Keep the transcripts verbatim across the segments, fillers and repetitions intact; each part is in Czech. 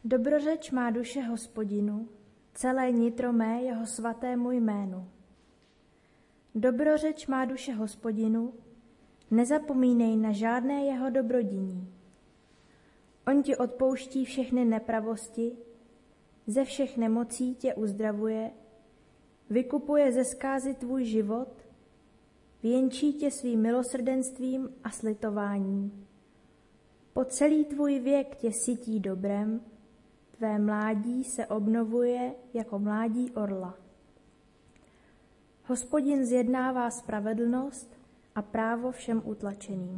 Dobrořeč má duše Hospodinu, celé nitro mé jeho svatému jménu. Dobrořeč má duše Hospodinu, nezapomínej na žádné jeho dobrodiní. On ti odpouští všechny nepravosti, ze všech nemocí tě uzdravuje, vykupuje ze zkázy tvůj život, věnčí tě svým milosrdenstvím a slitováním. Po celý tvůj věk tě sytí dobrem, tvé mládí se obnovuje jako mládí orla. Hospodin zjednává spravedlnost a právo všem utlačeným.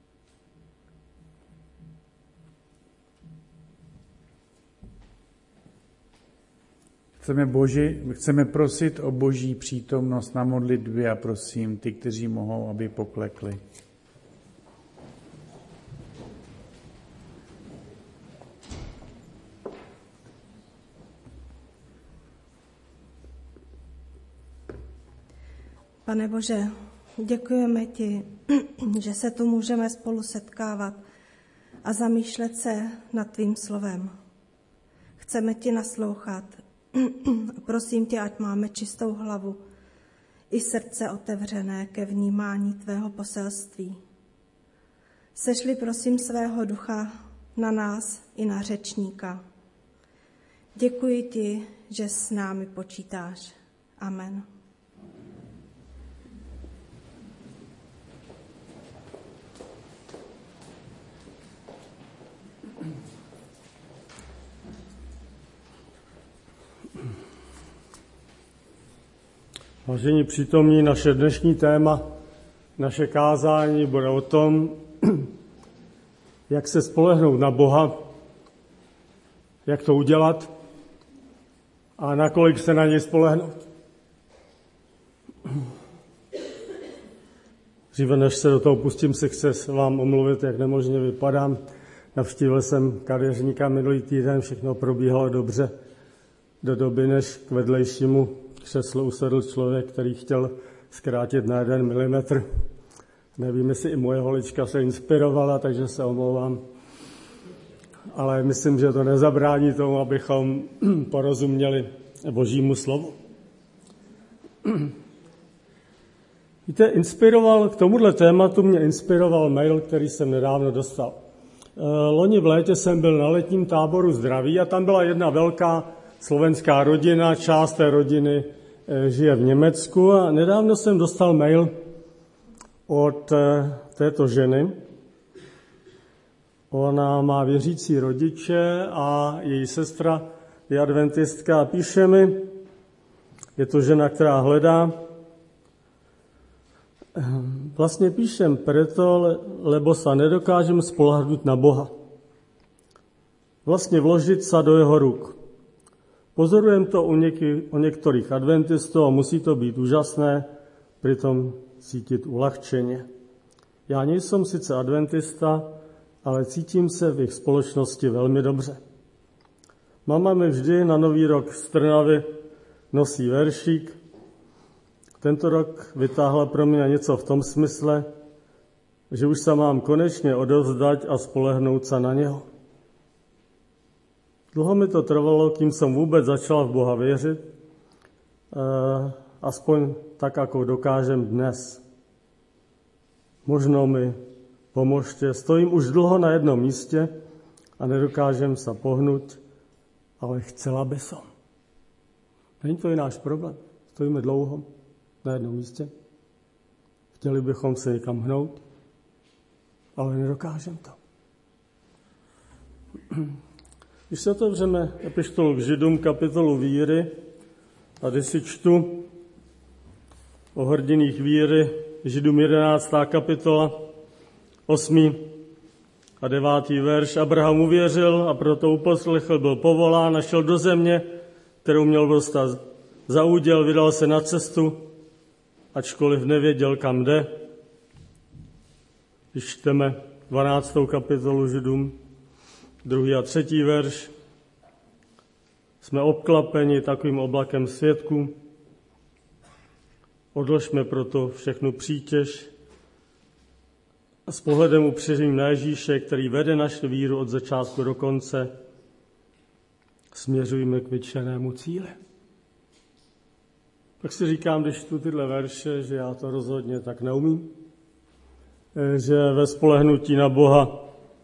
Chceme, Boži, chceme prosit o Boží přítomnost na modlitbě a prosím ty, kteří mohou, aby poklekli. Pane Bože, děkujeme ti, že se tu můžeme spolu setkávat a zamýšlet se nad tvým slovem. Chceme ti naslouchat. Prosím tě, ať máme čistou hlavu i srdce otevřené ke vnímání tvého poselství. Sešli prosím svého ducha na nás i na řečníka. Děkuji ti, že s námi počítáš. Amen. Vážení přítomní, naše dnešní téma, naše kázání bude o tom, jak se spolehnout na Boha, jak to udělat a nakolik se na něj spolehnout. Dříve než se do toho pustím, si chci vám omluvit, jak nemožně vypadám. Navštívil jsem kadeřníka minulý týden, všechno probíhalo dobře do doby, než k vedlejšímu křeslu usedl člověk, který chtěl zkrátit na jeden milimetr. Nevím, jestli i moje holička se inspirovala, takže se omlouvám. Ale myslím, že to nezabrání tomu, abychom porozuměli Božímu slovu. Víte, inspiroval, k tomuhle tématu mě inspiroval mail, který jsem nedávno dostal. Loni v létě jsem byl na letním táboru zdraví a tam byla jedna velká slovenská rodina, část té rodiny žije v Německu a nedávno jsem dostal mail od této ženy. Ona má věřící rodiče a její sestra je adventistka a píše mi, je to žena, která hledá, vlastně píšem preto, lebo sa nedokážem spoľahnúť na Boha. Vlastne vložiť sa do jeho rúk. Pozorujem to u, nieky, u niektorých adventistov a musí to byť úžasné, pritom cítiť uľahčenie. Ja nie som sice adventista, ale cítim sa v ich spoločnosti veľmi dobře. Mama mi vždy na Nový rok z Trnavy nosí veršík. Tento rok vytáhla pro mě něco v tom smysle, že už sa mám konečne odovzdať a spolehnout sa na něho. Dlho mi to trvalo, kým som vůbec začala v Boha věřit, aspoň tak, ako dokážem dnes. Možno mi pomožte, stojím už dlho na jednom místě a nedokážem sa pohnuť, ale chcela by som. Není to i náš problém. Stojíme dlouho na jednom místě. Chtěli bychom se někam hnout, ale nedokážem to. Když se otevřeme epištolu k Židům, kapitolu víry, tady si čtu o hrdiných víry, Židům jedenáctá kapitola, osmý a devátý verš. Abraham uvěřil a proto uposlechl, byl povolán a šel do země, kterou měl dostat za úděl, vydal se na cestu, ačkoliv nevěděl, kam jde. Když čteme dvanáctou kapitolu Židům, druhý a třetí verš, jsme obklapeni takovým oblakem svědků. Odložme proto všechnu přítěž a s pohledem upřeřím na Ježíše, který vede naši víru od začátku do konce, směřujme k vyčlenému cíli. Tak si říkám, když tu tyhle verše, že já to rozhodně tak neumím, že ve spolehnutí na Boha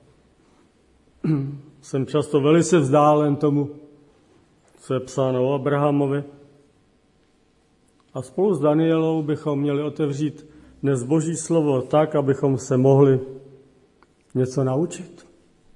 jsem často velice vzdálen tomu, co je psáno o Abrahamovi. A spolu s Danielou bychom měli otevřít dnes Boží slovo tak, abychom se mohli něco naučit.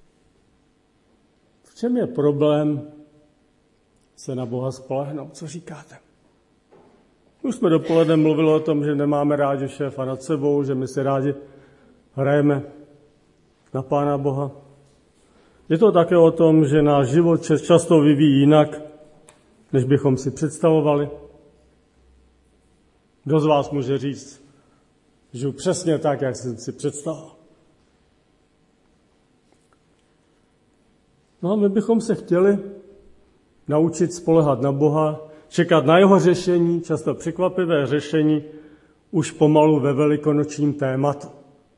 V čem je problém se na Boha spolehnout? Co říkáte? Už jsme dopoledne mluvili o tom, že nemáme rádi šéfa nad sebou, že my si rádi hrajeme na Pána Boha. Je to také o tom, že náš život často vyvíjí jinak, než bychom si představovali. Kdo z vás může říct, žiju přesně tak, jak jsem si představoval? No a my bychom se chtěli naučit spoléhat na Boha, čekat na jeho řešení, často překvapivé řešení, už pomalu ve velikonočním tématu.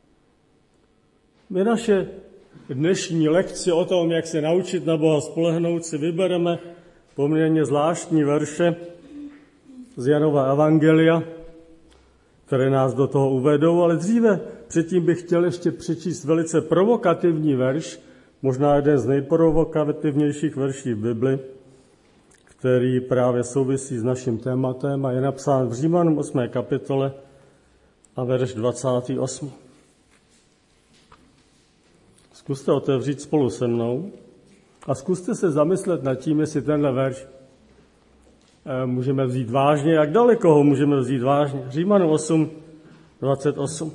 My naše dnešní lekci o tom, jak se naučit na Boha spolehnout, si vybereme poměrně zvláštní verše z Janova evangelia, které nás do toho uvedou, ale dříve předtím bych chtěl ještě přečíst velice provokativní verš, možná jeden z nejprovokativnějších verší v Bibli, který právě souvisí s naším tématem a je napsán v Římanům osmé kapitole a verš dvacátý osmý Zkuste otevřít spolu se mnou a zkuste se zamyslet nad tím, jestli tenhle verš můžeme vzít vážně, jak daleko ho můžeme vzít vážně. Římanům osm dvacet osm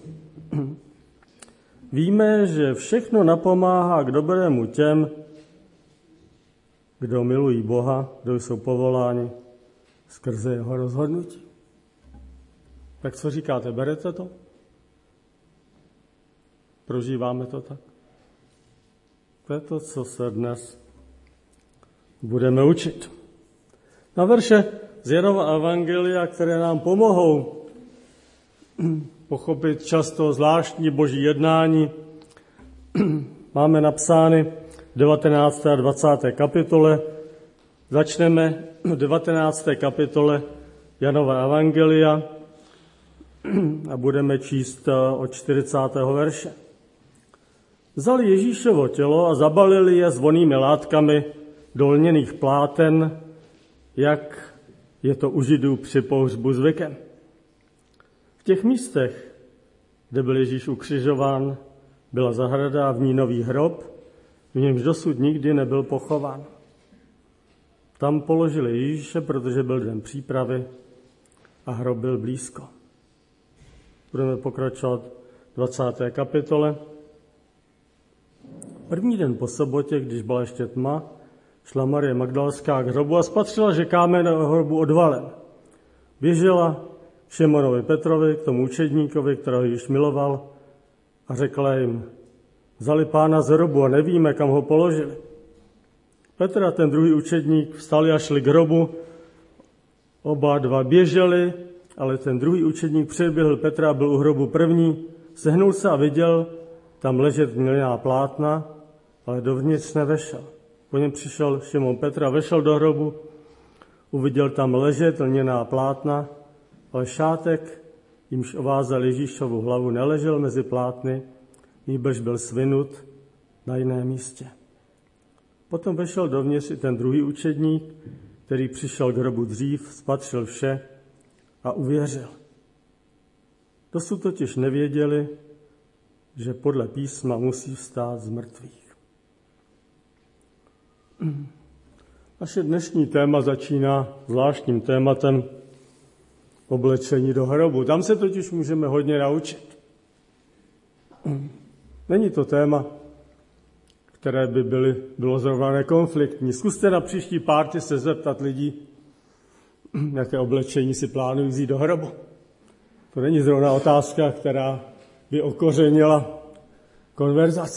Víme, že všechno napomáhá k dobrému těm, kdo milují Boha, kdo jsou povoláni skrze jeho rozhodnutí. Tak co říkáte, berete to? Prožíváme to tak? To je to, co se dnes budeme učit. Na verše z Janova evangelia, které nám pomohou pochopit často zvláštní boží jednání, máme napsány v devatenácté a dvacáté kapitole. Začneme v devatenácté kapitole Janova evangelia a budeme číst od čtyřicátého verše. Vzali Ježíšovo tělo a zabalili je zvonnými látkami do lněných pláten, jak je to u Židů při pohřbu zvykem. V těch místech, kde byl Ježíš ukřižován, byla zahrada a v ní nový hrob, v němž dosud nikdy nebyl pochován. Tam položili Ježíše, protože byl den přípravy a hrob byl blízko. Budeme pokračovat v dvacáté kapitole. První den po sobotě, když byla ještě tma, šla Marie Magdalská k hrobu a spatřila, že kámen na hrobu odvalen. Běžela Šimonovi Petrovi, k tomu učedníkovi, kterého již miloval, a řekla jim, vzali Pána z hrobu a nevíme, kam ho položili. Petr a ten druhý učedník vstali a šli k hrobu. Oba dva běželi, ale ten druhý učedník předběhl Petra a byl u hrobu první. Sehnul se a viděl tam ležet lněná plátna, ale dovnitř nevešel. Po něm přišel Šimon Petr a vešel do hrobu, uviděl tam ležet lněná plátna, ale šátek, jimž ovázal Ježíšovu hlavu, neležel mezi plátny, nýbrž byl svinut na jiném místě. Potom vešel dovnitř i ten druhý učedník, který přišel k hrobu dřív, spatřil vše a uvěřil. Dosud totiž nevěděli, že podle písma musí vstát z mrtvých. Naše dnešní téma začíná zvláštním tématem oblečení do hrobu. Tam se totiž můžeme hodně naučit. Není to téma, které by byly, bylo zrovna nekonfliktní. Zkuste na příští párty se zeptat lidí, jaké oblečení si plánují vzít do hrobu. To není zrovna otázka, která by okořenila konverzaci.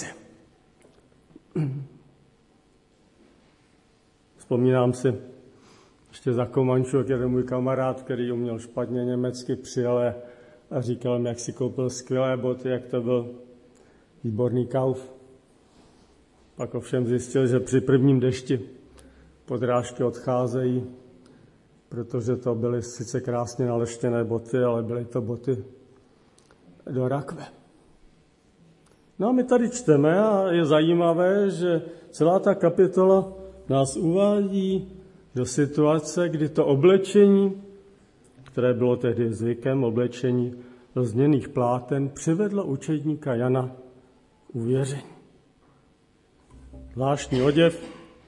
Vzpomínám si, ještě za Komančů, jak jeden můj kamarád, který uměl špatně německy, přijel a říkal mi, jak si koupil skvělé boty, jak to byl výborný kauf. Pak ovšem zjistil, že při prvním dešti podrážky odcházejí, protože to byly sice krásně naleštěné boty, ale byly to boty do rakve. No a my tady čteme a je zajímavé, že celá ta kapitola nás uvádí do situace, kdy to oblečení, které bylo tehdy zvykem, oblečení do změnných pláten, přivedlo učedníka Jana k uvěření. Zvláštní oděv.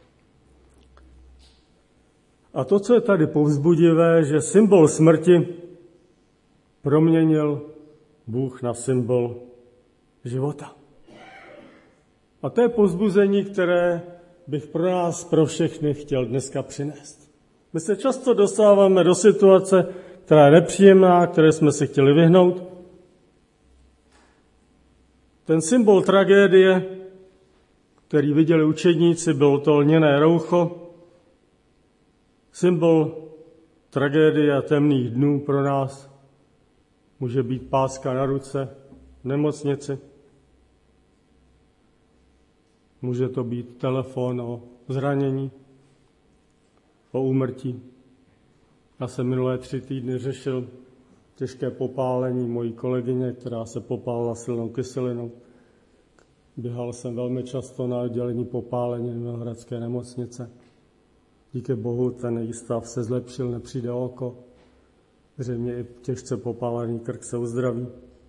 A to, co je tady povzbudivé, že symbol smrti proměnil Bůh na symbol života. A to je povzbuzení, které bych pro nás, pro všechny chtěl dneska přinést. My se často dostáváme do situace, která je nepříjemná, které jsme si chtěli vyhnout. Ten symbol tragédie, který viděli učedníci, bylo to lněné roucho. Symbol tragédie a temných dnů pro nás může být páska na ruce v nemocnici. Může to být telefon o zranění, o úmrtí. Já jsem minulé tři týdny řešil těžké popálení mojí kolegyně, která se popálila silnou kyselinou. Běhal jsem velmi často na oddělení popálení Vinohradské nemocnice. Díky Bohu ten její stav se zlepšil, nepřijde oko. Zřejmě i těžce popálený krk se uzdraví.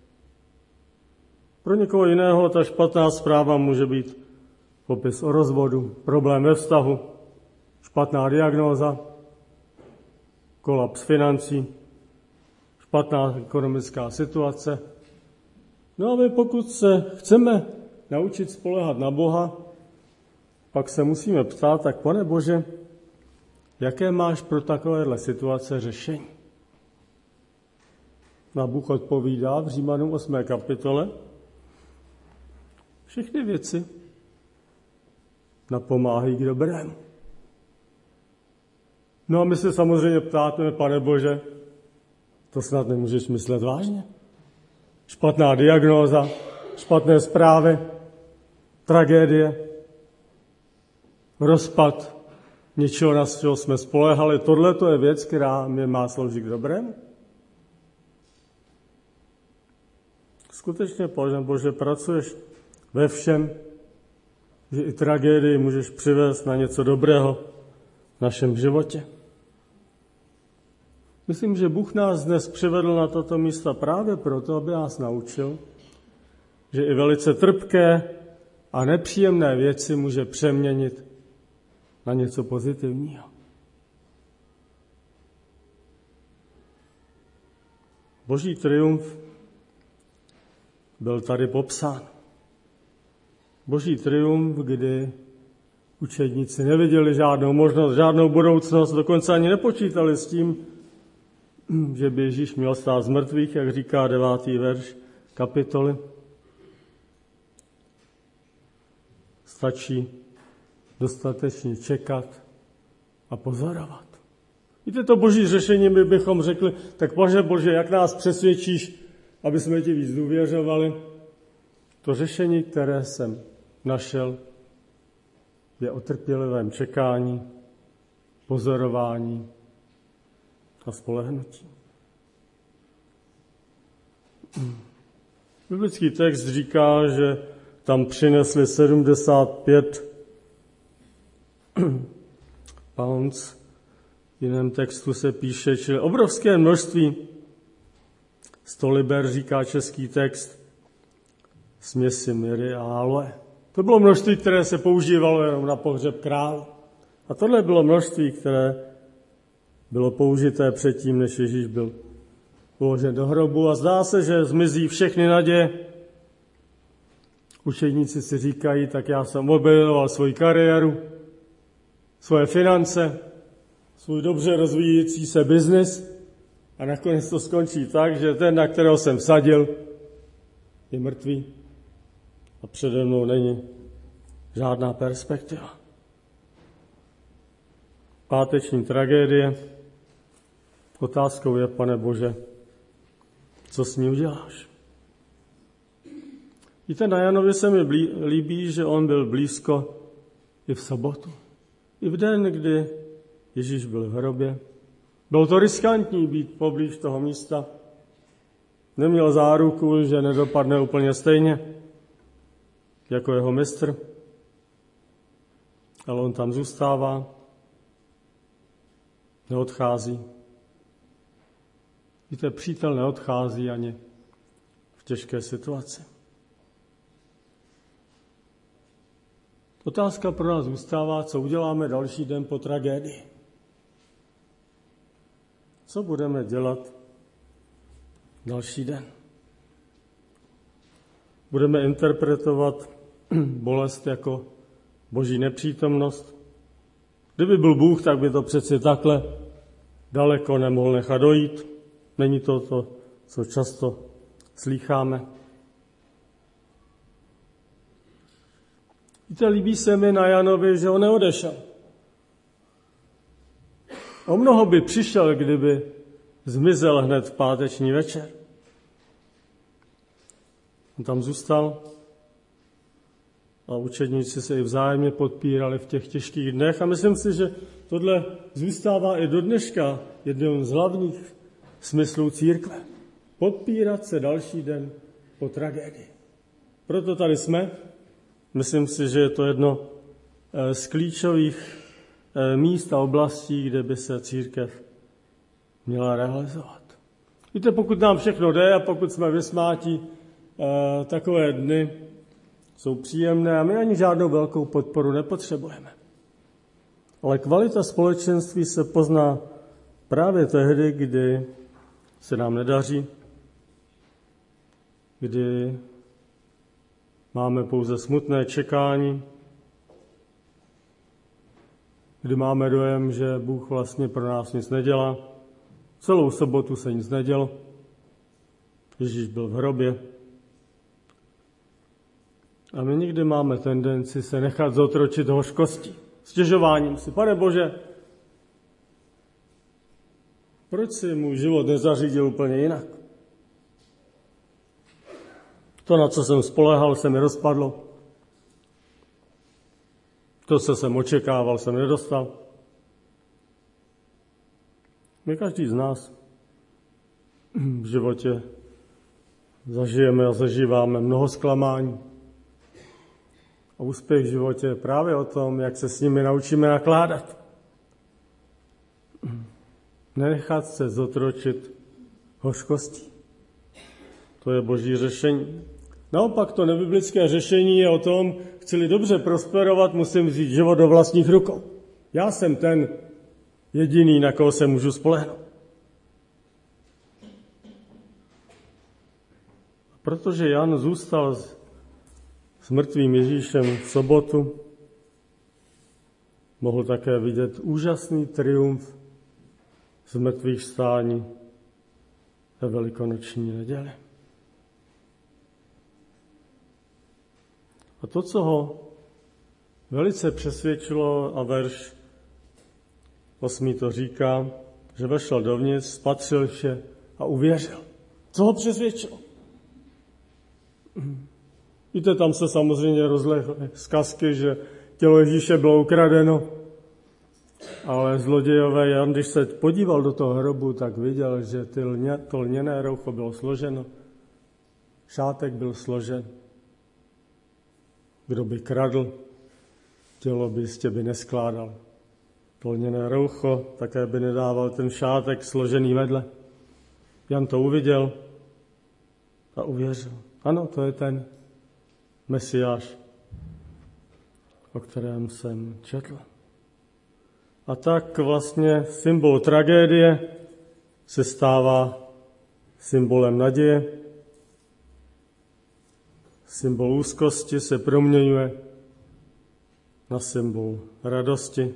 Pro někoho jiného ta špatná zpráva může být popis o rozvodu, problém ve vztahu, špatná diagnóza, kolaps financí, špatná ekonomická situace. No a my pokud se chceme naučit spoléhat na Boha, pak se musíme ptát, tak Pane Bože, jaké máš pro takovéhle situace řešení? A Bůh odpovídá v Římanům osmé kapitole, všechny věci napomáhají k dobrému. No a my se samozřejmě ptáme, Pane Bože, to snad nemůžeš myslet vážně? Špatná diagnóza, špatné zprávy, tragédie, rozpad něčeho, na čeho jsme spoléhali. Tohle to je věc, která mě má sloužit k dobrému? Skutečně, Pane Bože, pracuješ ve všem, že i tragédii můžeš přivést na něco dobrého v našem životě. Myslím, že Bůh nás dnes přivedl na tato místa právě proto, aby nás naučil, že i velice trpké a nepříjemné věci může přeměnit na něco pozitivního. Boží triumf byl tady popsán. Boží triumf, kdy učedníci neviděli žádnou možnost, žádnou budoucnost, dokonce ani nepočítali s tím, že by Ježíš měl stát z mrtvých, jak říká devátý verš kapitoly. Stačí dostatečně čekat a pozorovat. Víte, to Boží řešení, my bychom řekli, tak Bože, Bože, jak nás přesvědčíš, aby jsme ti víc důvěřovali. To řešení, které jsem našel, je o trpělivém čekání, pozorování a spolehnutí. Biblický text říká, že tam přinesli sedmdesát pět pounds. V jiném textu se píše, že obrovské množství, sto liber, říká český text, směsi miry a aloe. To bylo množství, které se používalo jenom na pohřeb krále. A tohle bylo množství, které bylo použité předtím, než Ježíš byl uložen do hrobu. A zdá se, že zmizí všechny naděje. Učedníci si říkají, tak já jsem objevoval svoji kariéru, svoje finance, svůj dobře rozvíjící se biznis a nakonec to skončí tak, že ten, na kterého jsem vsadil, je mrtvý a přede mnou není žádná perspektiva. Páteční tragédie. Otázkou je, Pane Bože, co s ní uděláš? Víte, na Janovi se mi líbí, že on byl blízko i v sobotu. I v den, kdy Ježíš byl v hrobě, bylo to riskantní být poblíž toho místa. Neměl záruku, že nedopadne úplně stejně jako jeho mistr, ale on tam zůstává, neodchází. Víte, přítel neodchází ani v těžké situaci. Otázka pro nás zůstává, co uděláme další den po tragédii. Co budeme dělat další den? Budeme interpretovat bolest jako boží nepřítomnost. Kdyby byl Bůh, tak by to přeci takhle daleko nemohl nechat dojít. Není to to, co často slýcháme. Víte, líbí se mi na Janovi, že on neodešel. O mnoho by přišel, kdyby zmizel hned v páteční večer. On tam zůstal a učedníci se i vzájemně podpírali v těch těžkých dnech a myslím si, že tohle zůstává i do dneška jedním z hlavních smyslů církve. Podpírat se další den po tragédii. Proto tady jsme. Myslím si, že je to jedno z klíčových míst a oblastí, kde by se církev měla realizovat. Víte, pokud nám všechno jde a pokud jsme vysmátí, takové dny jsou příjemné a my ani žádnou velkou podporu nepotřebujeme. Ale kvalita společenství se pozná právě tehdy, kdy se nám nedaří, kdy máme pouze smutné čekání, kdy máme dojem, že Bůh vlastně pro nás nic nedělá. Celou sobotu se nic nedělo. Ježíš byl v hrobě. A my někdy máme tendenci se nechat zotročit hořkostí, stěžováním si. Pane Bože, proč si můj život nezařídil úplně jinak? To, na co jsem spoléhal, se mi rozpadlo. To, co jsem očekával, jsem nedostal. My každý z nás v životě zažijeme a zažíváme mnoho zklamání. A úspěch v životě je právě o tom, jak se s nimi naučíme nakládat. Nenechat se zotročit hořkostí. To je boží řešení. Naopak to nebiblické řešení je o tom, chci-li dobře prosperovat, musím vzít život do vlastních rukou. Já jsem ten jediný, na koho se můžu spolehnout. Protože Jan zůstal s, s mrtvým Ježíšem v sobotu, mohl také vidět úžasný triumf z mrtvých stání ve velikonoční neděli. A to, co ho velice přesvědčilo, a verš osmý to říká, že vešel dovnitř, spatřil vše a uvěřil. Co ho přesvědčilo? Víte, tam se samozřejmě rozlehly zkazky, že tělo Ježíše bylo ukradeno, ale zlodějové Jan, když se podíval do toho hrobu, tak viděl, že ty lně, to lněné roucho bylo složeno, šátek byl složen. Kdo by kradl, tělo by jistě by neskládal. To lněné roucho také by nedával ten šátek složený vedle. Jan to uviděl a uvěřil. Ano, to je ten Mesiáš, o kterém jsem četl. A tak vlastně symbol tragédie se stává symbolem naděje. Symbol úzkosti se proměňuje na symbol radosti.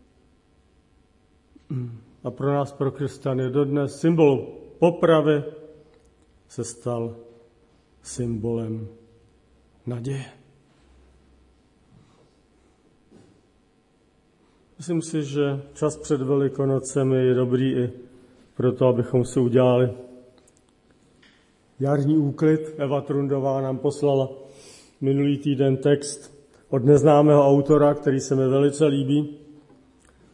A pro nás, pro křesťany, dodnes symbol popravy se stal symbolem naděje. Myslím si, že čas před Velikonocemi je dobrý i proto, abychom si udělali jarní úklid. Eva Trundová nám poslala minulý týden text od neznámého autora, který se mi velice líbí.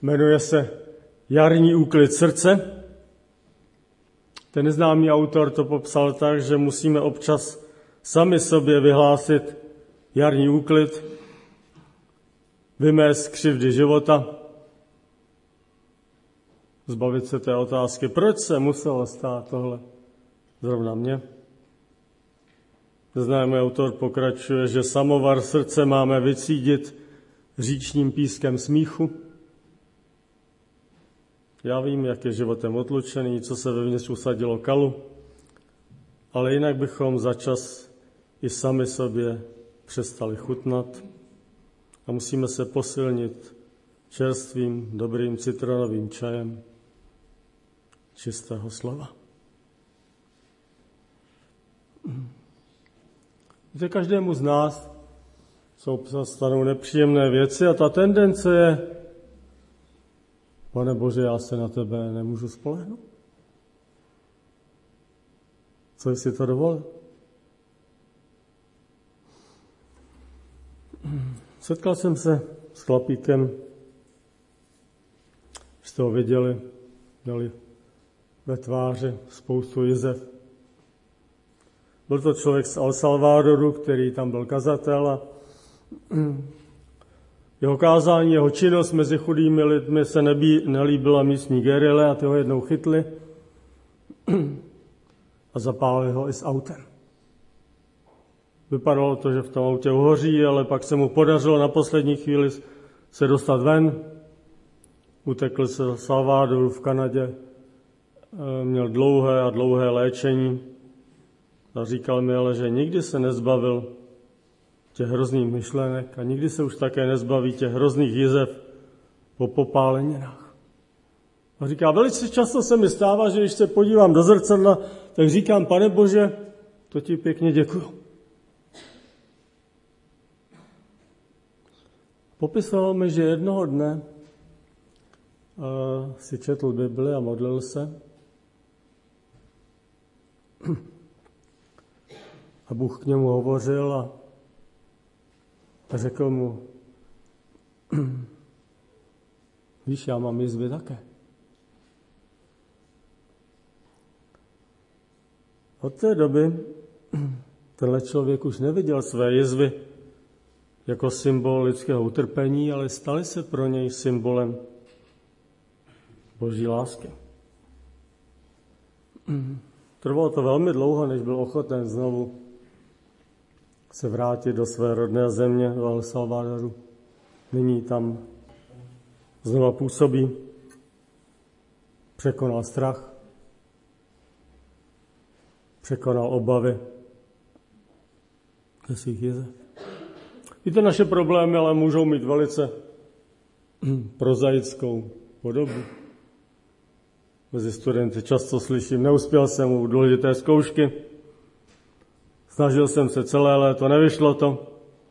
Jmenuje se Jarní úklid srdce. Ten neznámý autor to popsal tak, že musíme občas sami sobě vyhlásit jarní úklid, vymést křivdy života, zbavit se té otázky, proč se muselo stát tohle zrovna mně. Známý autor pokračuje, že samovar srdce máme vycídit říčním pískem smíchu. Já vím, jak je životem otlučený, co se vevnitř usadilo kalu, ale jinak bychom za čas i sami sobě přestali chutnat a musíme se posilnit čerstvým, dobrým citronovým čajem čistého slova. Víte, každému z nás jsou stanou nepříjemné věci a ta tendence je: Pane Bože, já se na tebe nemůžu spolehnout. Co jsi to dovolil? Setkal jsem se s chlapíkem, jste ho viděli, měli ve tváři spoustu jizev. Byl to člověk z El Salvadoru, který tam byl kazatel a jeho kázání, jeho činnost mezi chudými lidmi se nebí, nelíbila místní gerile a ty ho jednou chytli a zapálili ho i s autem. Vypadalo to, že v tom autě uhoří, ale pak se mu podařilo na poslední chvíli se dostat ven. Utekl se do Salvadoru v Kanadě, měl dlouhé a dlouhé léčení a říkal mi ale, že nikdy se nezbavil těch hrozných myšlenek a nikdy se už také nezbaví těch hrozných jizev po popáleninách. A říká, velice často se mi stává, že když se podívám do zrcadla, tak říkám, Pane Bože, to ti pěkně děkuju. Popisoval mi, že jednoho dne uh, si četl Bibli a modlil se a Bůh k němu hovořil a A řekl mu, víš, já mám jizvy také. Od té doby tenhle člověk už neviděl své jizvy jako symbol lidského utrpení, ale staly se pro něj symbolem Boží lásky. Trvalo to velmi dlouho, než byl ochoten znovu se vrátit do své rodné země, do El Salvadoru. Nyní tam znova působí, překonal strach, překonal obavy ze svých jizev. Víte, naše problémy ale můžou mít velice prozaickou podobu. Mezi studenty často slyším, neuspěl jsem u důležité zkoušky, snažil jsem se celé léto, nevyšlo to.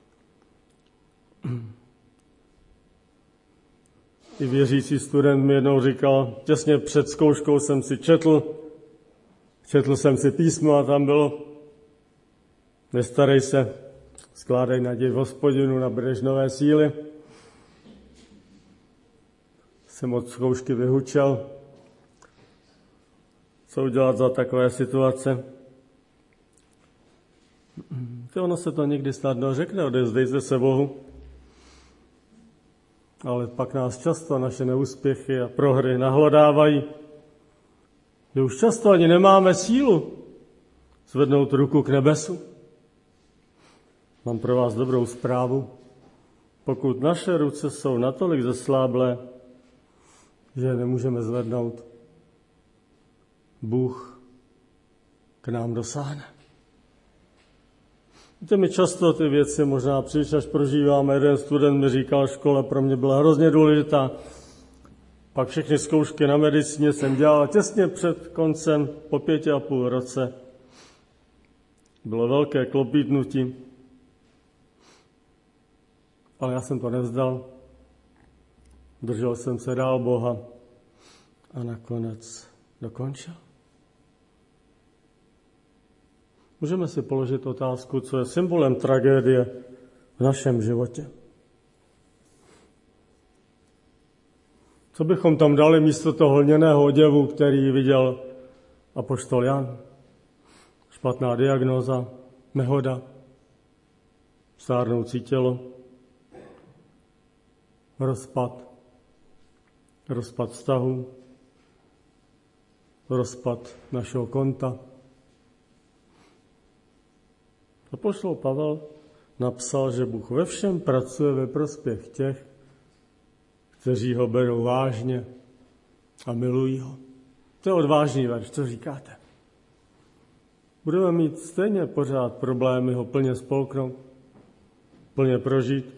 I věřící student mi jednou říkal, těsně před zkouškou jsem si četl, četl jsem si písmo a tam bylo, nestarej se, skládej naději v Hospodinu, nabudeš nové síly. Jsem od zkoušky vyhučel. Co udělat za takové situace? To ono se to někdy snadno řekne, odevzdejte se Bohu. Ale pak nás často naše neúspěchy a prohry nahlodávají, že už často ani nemáme sílu zvednout ruku k nebesu. Mám pro vás dobrou zprávu. Pokud naše ruce jsou natolik zesláblé, že je nemůžeme zvednout, Bůh k nám dosáhne. Víte, my často ty věci možná příliš až prožíváme. Jeden student mi říkal, škola pro mě byla hrozně důležitá. Pak všechny zkoušky na medicíně jsem dělal těsně před koncem, po pěti a půl roce. Bylo velké klopítnutí, ale já jsem to nevzdal. Držel jsem se dál Boha a nakonec dokončil. Můžeme si položit otázku, co je symbolem tragédie v našem životě. Co bychom tam dali místo toho lněného oděvu, který viděl apoštol Jan? Špatná diagnóza, nehoda, stárnoucí tělo, rozpad, rozpad vztahu, rozpad našeho konta. Apoštol Pavel napsal, že Bůh ve všem pracuje ve prospěch těch, kteří ho berou vážně a milují ho. To je odvážný verš, co říkáte? Budeme mít stejně pořád problémy ho plně spolknout, plně prožít,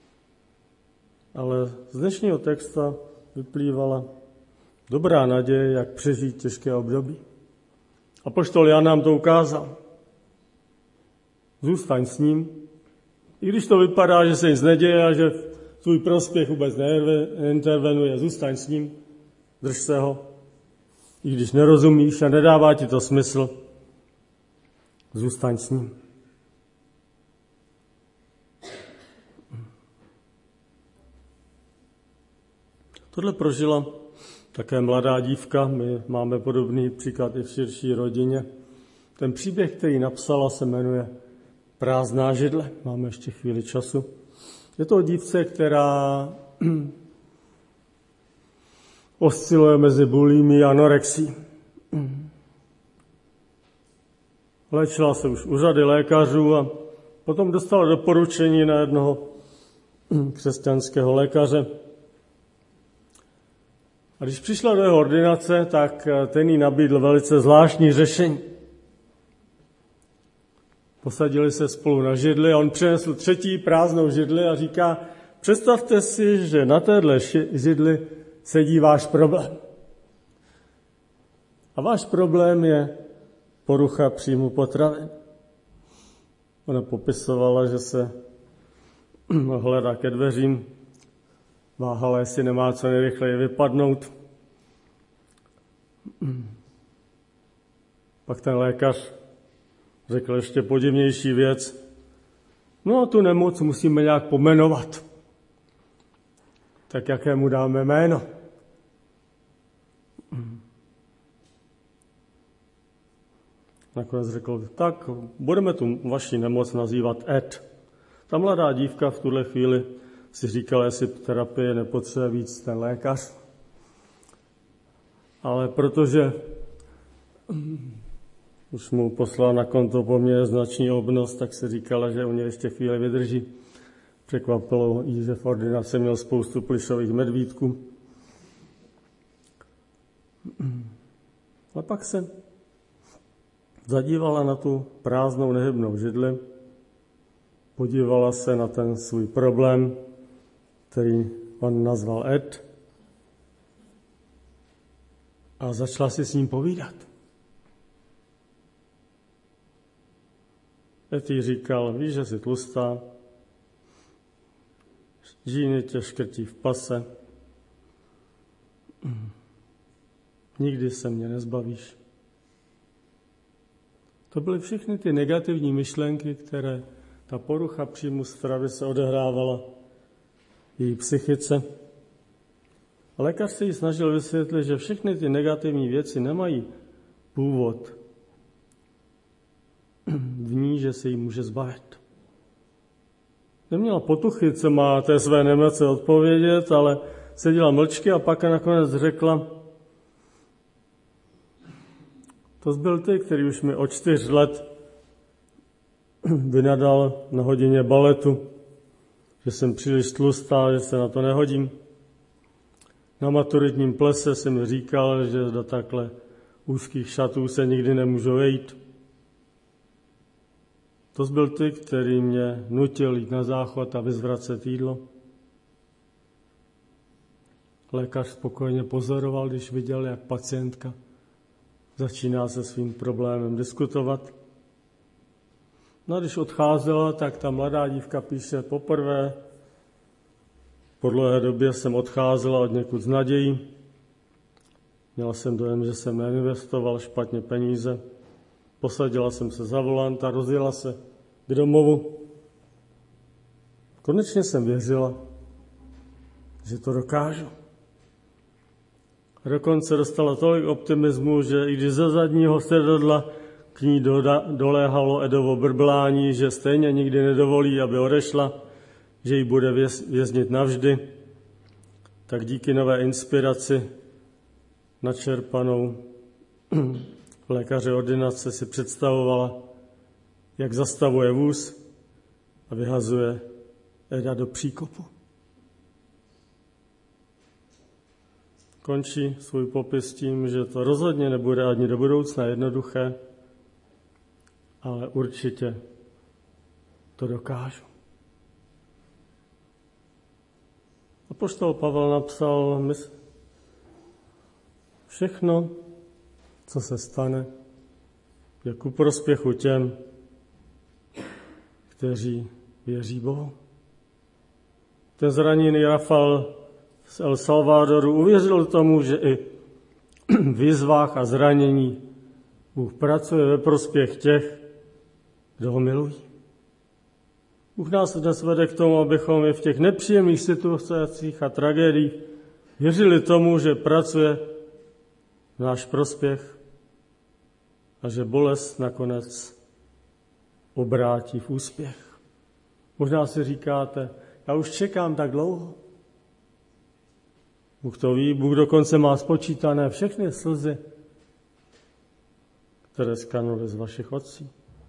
ale z dnešního texta vyplývala dobrá naděje, jak přežít těžké období. Apoštol Jan nám to ukázal. Zůstaň s ním, i když to vypadá, že se nic neděje a že v tvůj prospěch vůbec neintervenuje, zůstaň s ním, drž se ho, i když nerozumíš a nedává ti to smysl, zůstaň s ním. Tohle prožila také mladá dívka, my máme podobný příklad i v širší rodině. Ten příběh, který napsala, se jmenuje Prázdná židle. Máme ještě chvíli času. Je to o dívce, která osciluje mezi bulimií a anorexí. Léčila se už u řady lékařů a potom dostala doporučení na jednoho křesťanského lékaře. A když přišla do jeho ordinace, tak ten jí nabídl velice zvláštní řešení. Posadili se spolu na židli a on přinesl třetí prázdnou židli a říká, představte si, že na téhle židli sedí váš problém. A váš problém je porucha příjmu potravin. Ona popisovala, že se hledá ke dveřím, váhala, jestli nemá co nejrychleji vypadnout. Pak ten lékař řekl ještě podivnější věc. No a tu nemoc musíme nějak pomenovat. Tak jakému dáme jméno? Nakonec řekl, tak budeme tu vaši nemoc nazývat Ed. Ta mladá dívka v tuhle chvíli si říkala, jestli terapie nepotřebuje víc ten lékař. Ale protože už mu poslal na konto poměrně značný obnos, tak si říkala, že u něj ještě chvíli vydrží. Překvapilo jí, že v ordinaci měl spoustu plišových medvídků. A pak se zadívala na tu prázdnou nehybnou židli, podívala se na ten svůj problém, který on nazval Ed, a začala si s ním povídat. Ed jí říkal, víš, že jsi tlustá, džíny tě škrtí v pase, nikdy se mě nezbavíš. To byly všechny ty negativní myšlenky, které ta porucha příjmu stravy se odehrávala v její psychice. A lékař se jí snažil vysvětlit, že všechny ty negativní věci nemají původ v ní, že se jí může zbavit. Neměla potuchy, co má té své nemoci odpovědět, ale seděla mlčky a pak nakonec řekla, to byl ty, který už mi od čtyř let vynadal na hodině baletu, že jsem příliš tlustá, že se na to nehodím. Na maturitním plese jsem mi říkal, že do takhle úzkých šatů se nikdy nemůžu vejít. To byl ty, který mě nutil jít na záchod a vyzvracet jídlo. Lékař spokojně pozoroval, když viděl, jak pacientka začíná se svým problémem diskutovat. No a když odcházela, tak ta mladá dívka píše, poprvé po dlouhé době jsem odcházela od někud z nadějí. Měla jsem dojem, že jsem neinvestoval špatně peníze. Posadila jsem se za volant a rozjela se k domovu. Konečně jsem věřila, že to dokážu. Dokonce dostala tolik optimismu, že i když ze zadního sedadla k ní doléhalo Edovo brblání, že stejně nikdy nedovolí, aby odešla, že ji bude věznit navždy, tak díky nové inspiraci načerpanou lékaře ordinace si představovala, jak zastavuje vůz a vyhazuje Eda do příkopu. Končí svůj popis tím, že to rozhodně nebude ani do budoucna jednoduché, ale určitě to dokážu. Apoštol Pavel napsal, všechno, co se stane, je ku prospěchu těm, kteří věří Bohu. Ten zraněný Rafael z El Salvadoru uvěřil tomu, že i v výzvách a zranění Bůh pracuje ve prospěch těch, kdo ho milují. Bůh nás dnes vede k tomu, abychom i v těch nepříjemných situacích a tragédiích věřili tomu, že pracuje v náš prospěch a že bolest nakonec obrátí v úspěch. Možná si říkáte, já už čekám tak dlouho. Bůh to ví, Bůh dokonce má spočítané všechny slzy, které skanuly z vašich otců.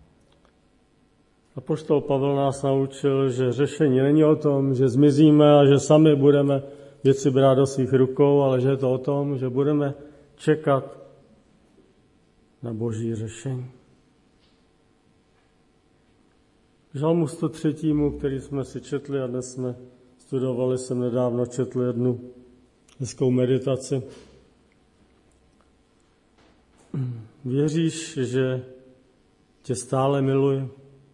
Apoštol Pavel nás naučil, že řešení není o tom, že zmizíme a že sami budeme věci brát do svých rukou, ale že je to o tom, že budeme čekat na Boží řešení. V Žalmu sto tři, který jsme si četli a dnes jsme studovali, jsem nedávno četl jednu hezkou meditaci. Věříš, že tě stále miluji?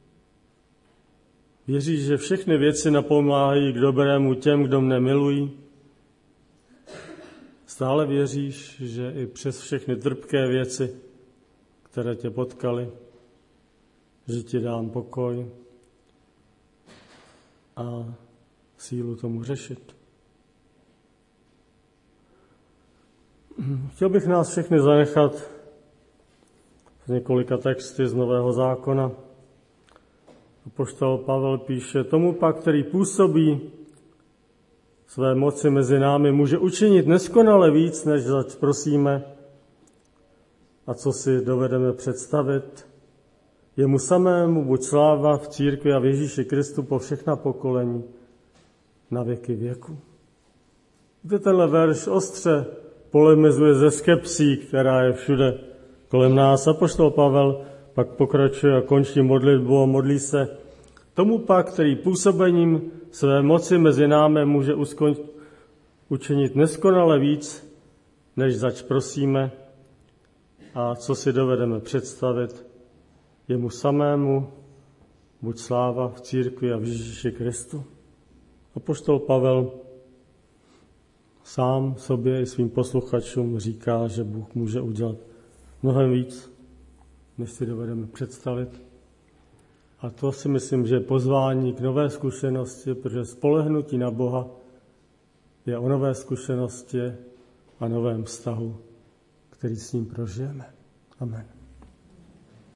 Věříš, že všechny věci napomáhají k dobrému těm, kdo mne milují? Stále věříš, že i přes všechny trpké věci, které tě potkaly, že ti dám pokoj a sílu tomu řešit? Chtěl bych nás všechny zanechat z několika texty z Nového zákona. Apoštol Pavel píše, tomu pak, který působí své moci mezi námi, může učinit neskonale víc, než zač prosíme a co si dovedeme představit. Jemu samému buď sláva v církvi a v Ježíši Kristu po všechna pokolení na věky věku. Víte, tenhle verš ostře polemizuje ze skepsí, která je všude kolem nás. Apoštol Pavel pak pokračuje a končí modlitbu a modlí se tomu pak, který působením své moci mezi námi může uskon... učinit neskonale víc, než zač prosíme a co si dovedeme představit. Jemu samému buď sláva v církvi a v Ježíši Kristu. Apoštol Pavel sám sobě i svým posluchačům říká, že Bůh může udělat mnohem víc, než si dovedeme představit. A to si myslím, že je pozvání k nové zkušenosti, protože spolehnutí na Boha je o nové zkušenosti a novém vztahu, který s ním prožijeme. Amen.